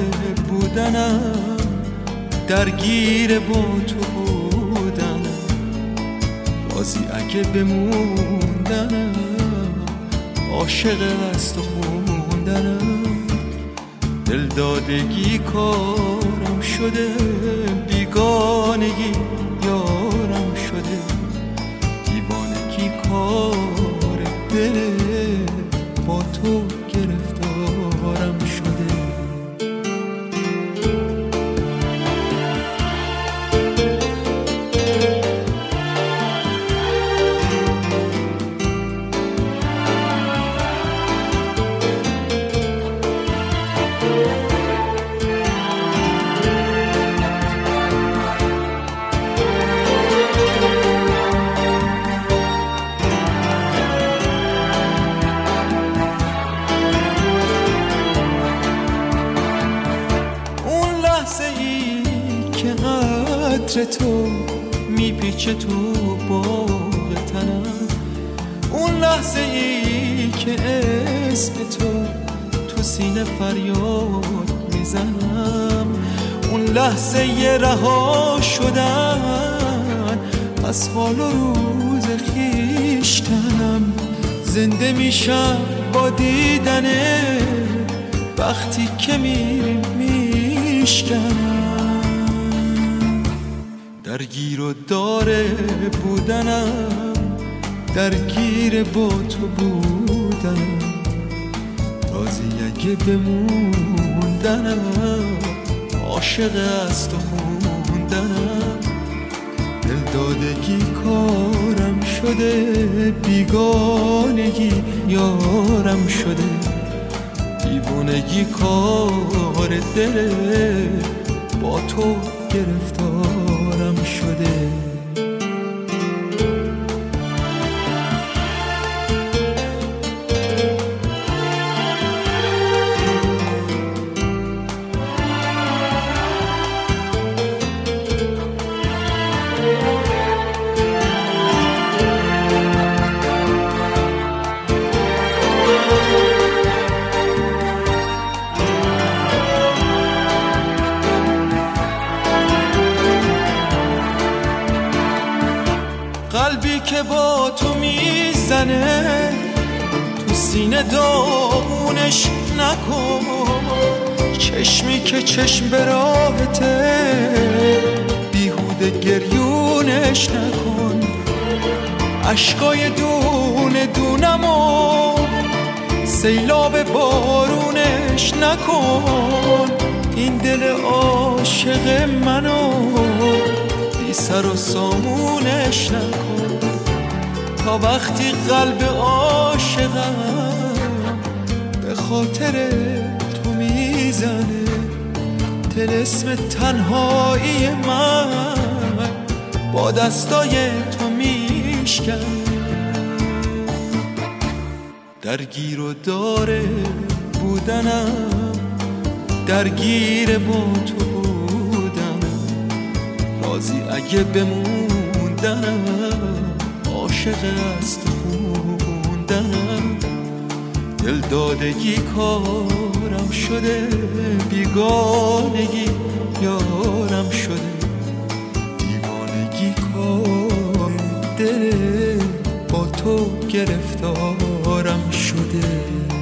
بودنم، درگیر با تو بودنم، رازی اگه بموندنم، عاشق از تو خوندنم. دلدادگی کارم شده، بیگانگی یارم شده، دیوانگی کار دل با تو گرفتارم شده. عطر تو میپیچه تو باغ تنم، اون لحظه ای که اسم تو سینه فریاد میزنم، اون لحظه ی رها شدن از حال و روز خویشتنم. زنده میشم با دیدنه وقتی که میریم میشکنم. درگیر و داره بودنم، درگیر با تو بودنم، رازی اگه بموندنم، عاشق از تو خوندنم. دلدادگی کارم شده، بیگانگی یارم شده، دیوانگی کار دل با تو گرفتارم شده. قلبی که با تو میزنه تو سینه داغونش نکن، چشمی که چشم به راهته بیهوده گریونش نکن، عشقای دونه دونمو سیلاب بارونش نکن. این دل عاشق منو بی سر و سامونش نکن، تا وقتی قلب عاشقم به خاطر تو میزنه، طلسم تنهایی من با دستای تو میشکنه. درگیر و داره بودنم، درگیر با تو بودنم، رازی اگه بموندنم، عاشق از تو خوندنم. دلدادگی کارم شده، بیگانگی یارم شده، دیوانگی کار دل با تو گرفتارم شده.